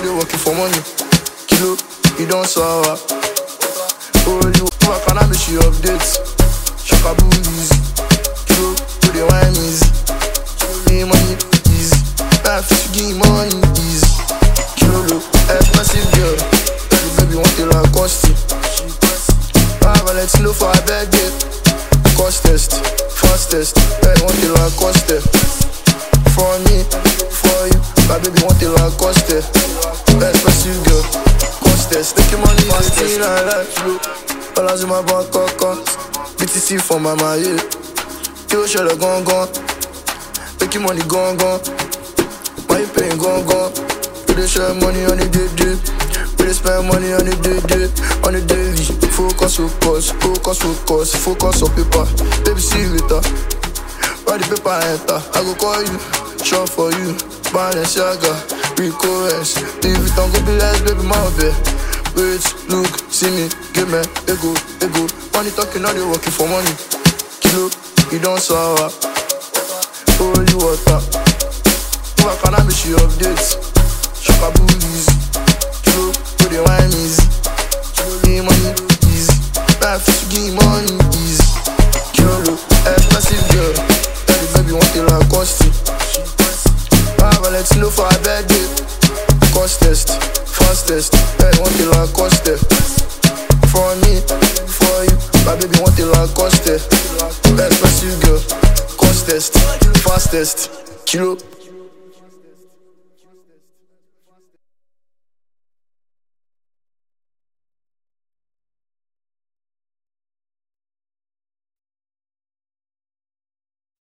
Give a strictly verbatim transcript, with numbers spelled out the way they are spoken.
they working for money. Kilo, you don't sour. Oh, you work and I make she updates. Shakabu easy. Kilo, you the wine easy. Give money easy. I feel to give money easy. Kilo, expensive girl. Baby, baby, want it like costy. I will let you know for a bad day. Cost test, fastest. Hey, want it like cost test. For me, for you, my baby want it like cost test. Expensive girl, cost test. Take your money, fifteen I like you. Dollars in my bank account. B T C for my money. Kill shell gone gone. Make your money gone gone. Why you paying gone gone? We dey share money on the day day. We dey spend money on the day day. On the daily. Focus, focus, focus, focus, focus on paper. Baby, see you later. Why the paper enter? I go call you, shop for you. Balenciaga, Rico S. Leave it on go be less, baby, my baby. Wait, look, see me, give me, ego, ego. Money talking, now they working for money. Kilo, you don't sour. Oh, you water. Who can I make she updates? Shakabu easy. Kilo, put the wine easy. Give money easy. Life is give money easy. Kilo, expensive girl. Baby, baby, want it like costy. I will let you know for a bad day. Cost test, fastest. Hey, want it like cost test. For me, for you, my baby want it like cost test. Expensive girl, cost test, fastest. Kilo.